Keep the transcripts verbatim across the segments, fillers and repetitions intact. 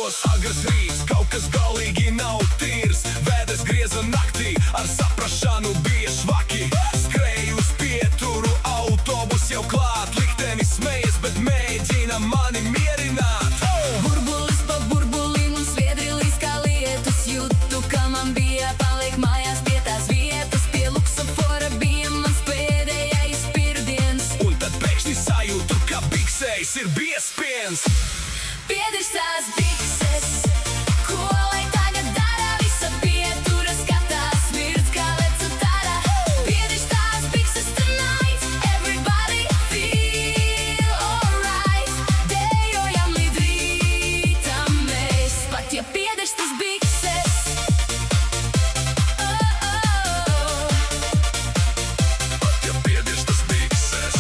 jūtos agrs rīts, kaut kas galīgi nav tīrs. Vēders grieza naktī, ar saprašanu bija švaki. Skrēju uz pieturu, autobus jau klāt. Liktenis smejas, bet mēģina mani mierināt. Burbulis pa burbulim un sviedri līdz kā lietus. Jūtu, ka man bija paliek mājās pie tās vietas. Pie luksofora bija mans pēdējais pirdiens. Un tad pēkšņi sajūtu, ka biksēs ir biespiens. Piedirstās bikses, ko lai tagad dara? Visa pietura skatās, smirds kā veca tara. Piedirstās bikses tonight, everybody feel alright. Dejojam līdz rītam mēs, pat ja piedirstas bikses. Oh, oh. Pat ja piedirstas bikses.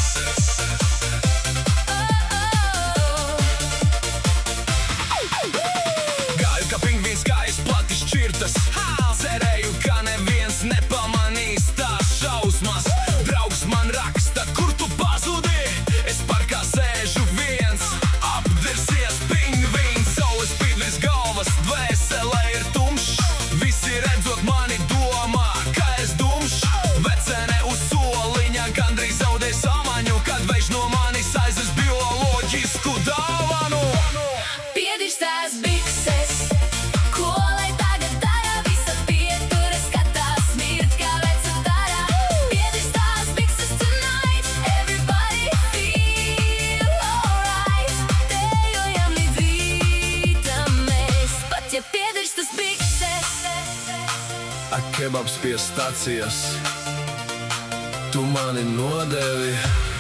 Gāju kā pingvīns, kājas plati šķirtas. Cerēju, ka neviens nepamanīs tās šausmas. Draugs man raksta, kur tu pazudi? Es parkā sēžu viens. Apdersies pingvīns, saules spīd virs galvas, dvēselē ir tumšs. Visi redzot mani domā, ka es dumšs. Vecene uz soliņa gandrīz zaudē samaņu, kad veiš no manis aizes bioloģisku dāvanu. Piedirstās bikses, ko lai tagad dara? Visa pietura skatās, smird kā veca tara. Piedirstās bikses tonight, everybody feel alright. Dejojam līdz rītam mēs, pat ja piedirstas bikses. Ak, kebabs pie stacijas, tu mani nodevi.